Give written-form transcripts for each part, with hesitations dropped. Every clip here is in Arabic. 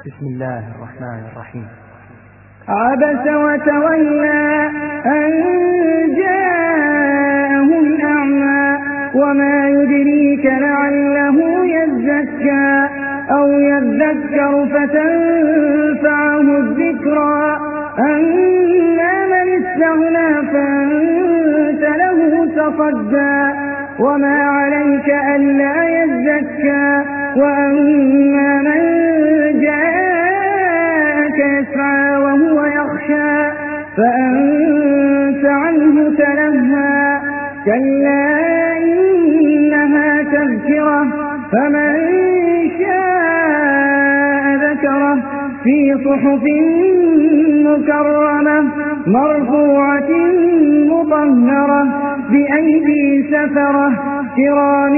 بسم الله الرحمن الرحيم. عبس وتولى أن جاءه الأعمى وما يدريك لعله يزكى أو يذكر فتنفعه الذكرى أما من استغنى فأنت له تصدى وما عليك ألا يزكى وأما من جاءك يسعى وهو يخشى فأنت عنه تلهى كلا إنها تذكرة فمن شاء ذكره في صحف مكرمة مرفوعة مطهرة بأيدي سفرة كرام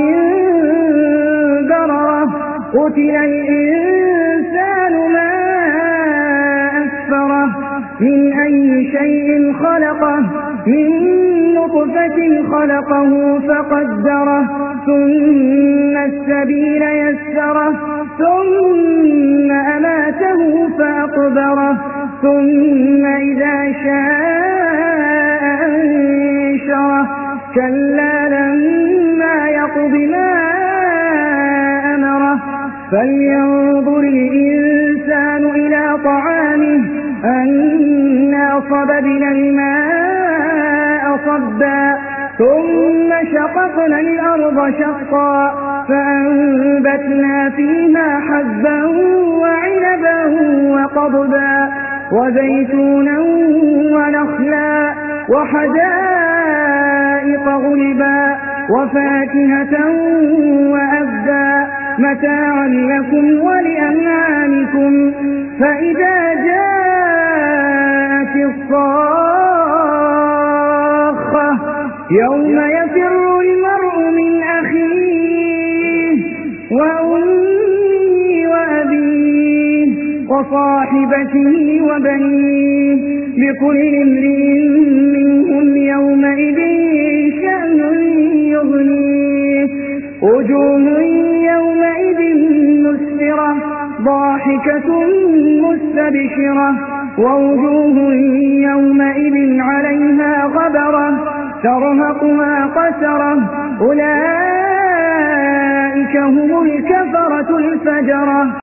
بررة قتل الإنسان ما أكفره من أي شيء خلقه من نطفة خلقه فقدره ثم السبيل يسره ثم أماته فأقبره ثم إذا شاء أنشره كلا لما يقض ما أمره فلينظر الإنسان إلى طعامه أنا صببنا الماء صبا ثم شققنا الأرض شقا فأنبتنا فيها حبا وعنبا وقضبا وزيتونا ونخلا وحدائق غلبا وفاكهة وأبا متاعا لكم ولأنعامكم فإذا جاءت الصاخة يوم يفر المرء من أخيه وأمه وأبيه وصاحبته وبنيه لكل امرئ منهم يومئذ شأن يغنيه وجوه يومئذ مسفرة ضاحكة مستبشرة ووجوه يومئذ عليها غبرة ترهقها قسرة أولئك هم الكفرة الفجرة.